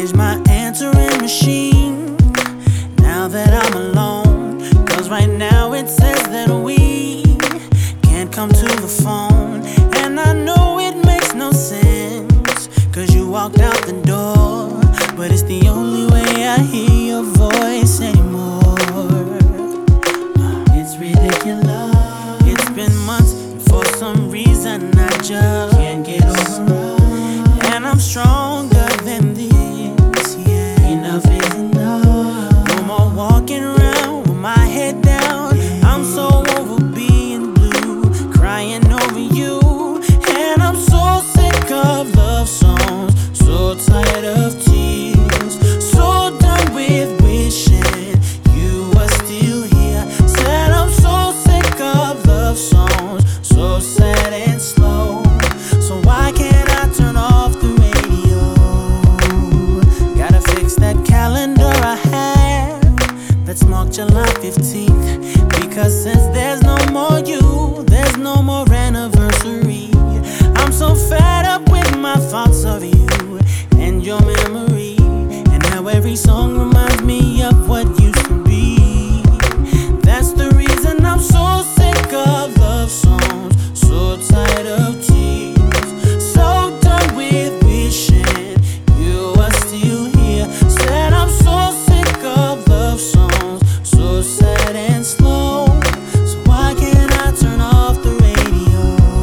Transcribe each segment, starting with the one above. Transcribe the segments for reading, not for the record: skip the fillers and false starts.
Change my answering machine now that I'm alone. Cause right now it says that we can't come to the phone. And I know it makes no sense, cause you walked out the door. But it's the only way I hear your voice anymore. It's ridiculous. It's been months, and for some reason I just can't get over. And I'm stronger than this, yeah. Enough is enough. No more walking around with my head down. I'm so over being blue, crying over you. And I'm so sick of love songs, so tired of tears, so done with wishing you were still here. Said I'm so sick of love songs, so sad and slow. So why can't I turn off the radio? Gotta fix that calendar I have that's marked July 15th. Because since there's no more you, there's no more anniversary. I'm so fed up with my thoughts of you and your memory, and how every song reminds me of what used to be. That's the reason I'm so sick of love songs, so tired of tears, so done with wishing you were still here. Said I'm so sick of love songs, so sad and slow. So why can't I turn off the radio?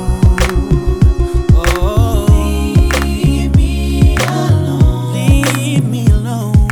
Oh, leave me alone. Leave me alone.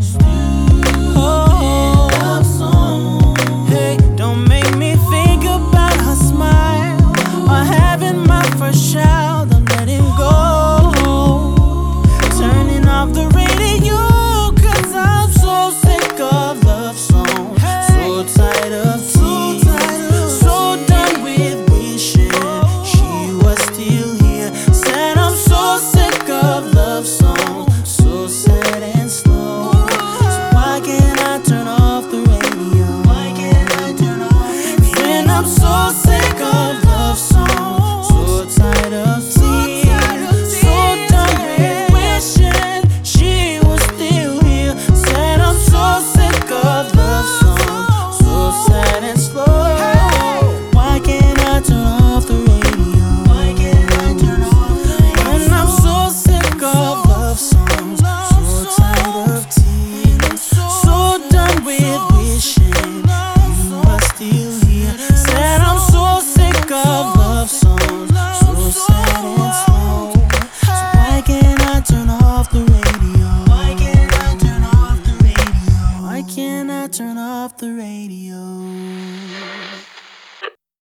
Oh, love song. Hey, don't make me think about her smile or having my first child. I'm letting go, turning off the radio, cause I'm so sick of love songs, so tired of tears, so done with wishing she was still here. Said I'm so sick of love songs, so sad and slow. So why can't I turn off the radio? Why can't I turn off? When I'm so sick of love songs, so tired of tears, so done with wishing she was still here. Said I'm so sick of love songs, so sad and slow. Why can't I turn off the radio? Why can't I turn off the radio? When I'm so sick of love songs, so tired of tears, so done with wishing you were still here. Said I'm so sick of love songs, so sad and slow. So why can't I turn off the radio? Why can't I turn off the radio? Why can't I turn off the radio?